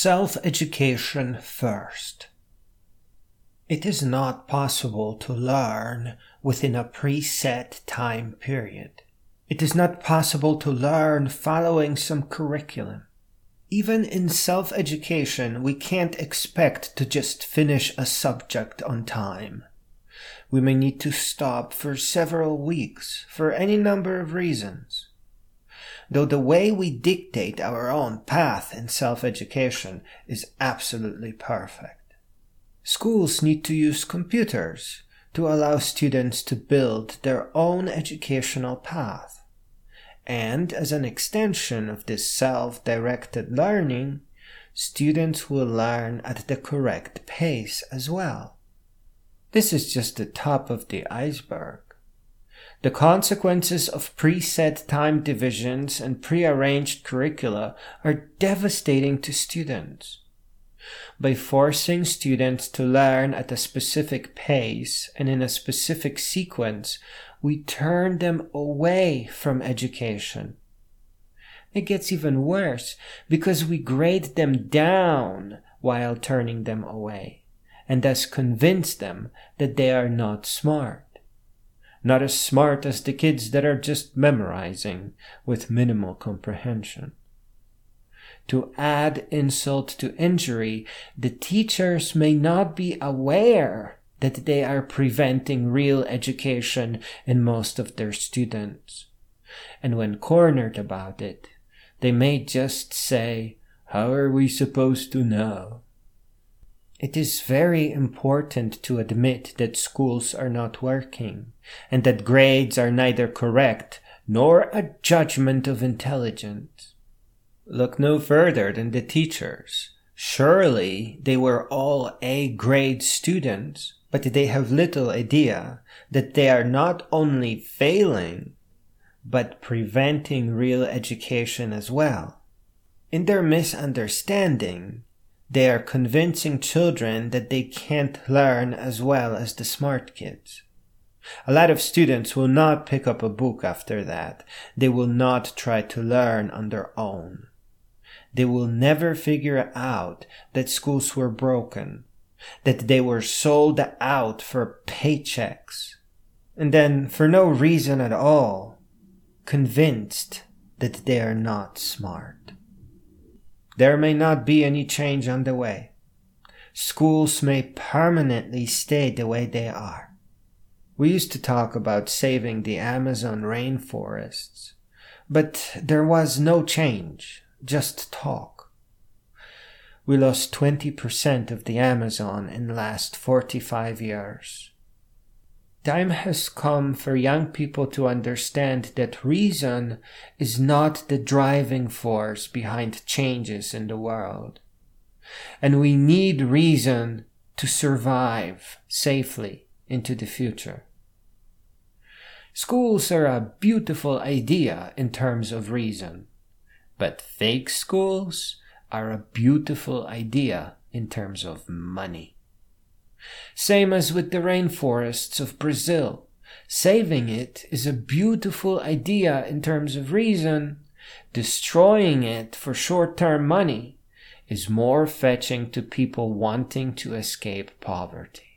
Self-education first. It is not possible to learn within a preset time period. It is not possible to learn following some curriculum. Even in self-education, we can't expect to just finish a subject on time. We may need to stop for several weeks for any number of reasons. Though the way we dictate our own path in self-education is absolutely perfect. Schools need to use computers to allow students to build their own educational path. And as an extension of this self-directed learning, students will learn at the correct pace as well. This is just the top of the iceberg. The consequences of preset time divisions and prearranged curricula are devastating to students. By forcing students to learn at a specific pace and in a specific sequence, we turn them away from education. It gets even worse because we grade them down while turning them away, and thus convince them that they are not smart. Not as smart as the kids that are just memorizing with minimal comprehension. To add insult to injury, the teachers may not be aware that they are preventing real education in most of their students. And when cornered about it, they may just say, "How are we supposed to know?" It is very important to admit that schools are not working, and that grades are neither correct nor a judgment of intelligence. Look no further than the teachers. Surely they were all A-grade students, but they have little idea that they are not only failing, but preventing real education as well. In their misunderstanding, they are convincing children that they can't learn as well as the smart kids. A lot of students will not pick up a book after that. They will not try to learn on their own. They will never figure out that schools were broken, that they were sold out for paychecks, and then, for no reason at all, convinced that they are not smart. There may not be any change on the way. Schools may permanently stay the way they are. We used to talk about saving the Amazon rainforests, but there was no change, just talk. We lost 20% of the Amazon in the last 45 years. Time has come for young people to understand that reason is not the driving force behind changes in the world. And we need reason to survive safely into the future. Schools are a beautiful idea in terms of reason, but fake schools are a beautiful idea in terms of money. Same as with the rainforests of Brazil. Saving it is a beautiful idea in terms of reason. Destroying it for short-term money is more fetching to people wanting to escape poverty.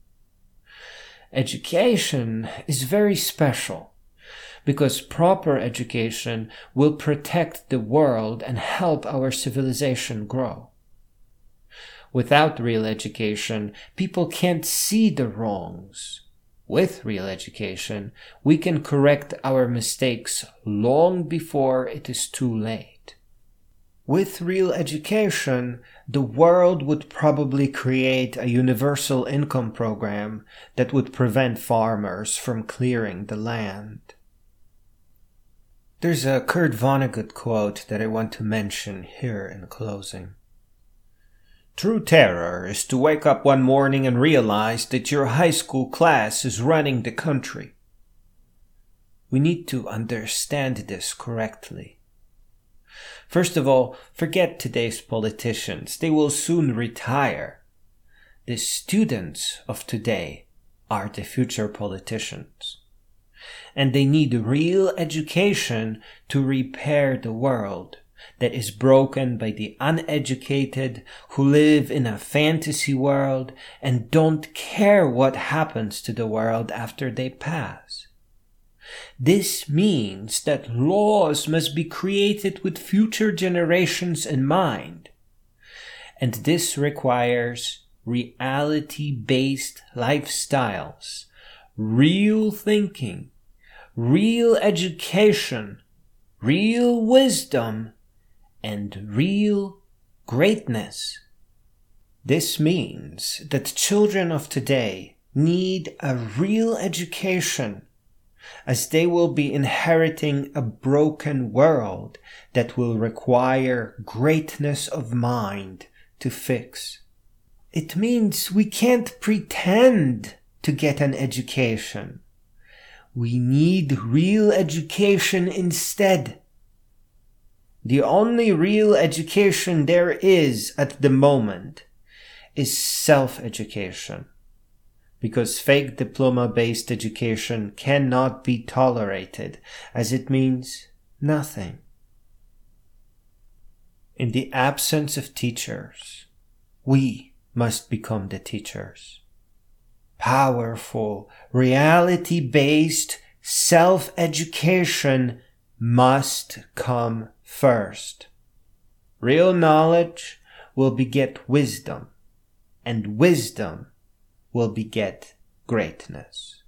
Education is very special because proper education will protect the world and help our civilization grow. Without real education, people can't see the wrongs. With real education, we can correct our mistakes long before it is too late. With real education, the world would probably create a universal income program that would prevent farmers from clearing the land. There's a Kurt Vonnegut quote that I want to mention here in closing. True terror is to wake up one morning and realize that your high school class is running the country. We need to understand this correctly. First of all, forget today's politicians. They will soon retire. The students of today are the future politicians. And they need real education to repair the world, that is broken by the uneducated who live in a fantasy world and don't care what happens to the world after they pass. This means that laws must be created with future generations in mind, and this requires reality-based lifestyles, real thinking, real education, real wisdom, and real greatness. This means that children of today need a real education, as they will be inheriting a broken world that will require greatness of mind to fix. It means we can't pretend to get an education. We need real education instead. The only real education there is at the moment is self-education, because fake diploma-based education cannot be tolerated, as it means nothing. In the absence of teachers, we must become the teachers. Powerful, reality-based self-education must come first. Real knowledge will beget wisdom, and wisdom will beget greatness.